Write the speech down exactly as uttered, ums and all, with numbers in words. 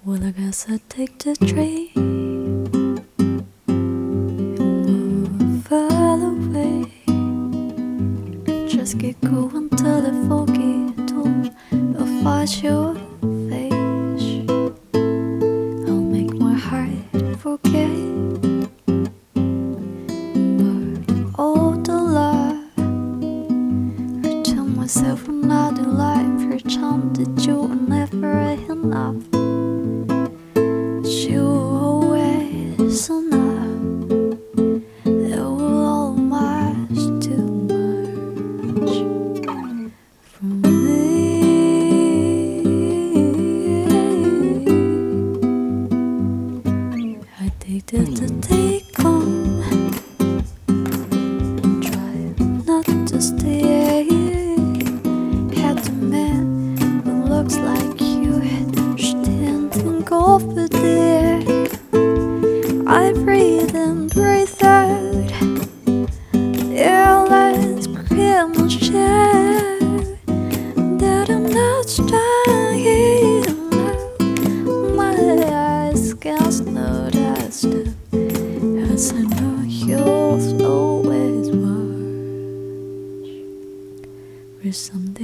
Well, I guess I'd take the train and move far away. Just get going till the foggy dawn will find your face. I'll make my heart forget but all the love. I tell myself another life, pretend that you are never enough. You always enough. It was almost too much for me. I dated the take on and tried not to stay. Had the man who looks like you had standing over there. I breathe in, breathe out. Yeah, let's pretty much share that I'm not trying now. My eyes can't know that stuff, as I know you'll always watch. We're someday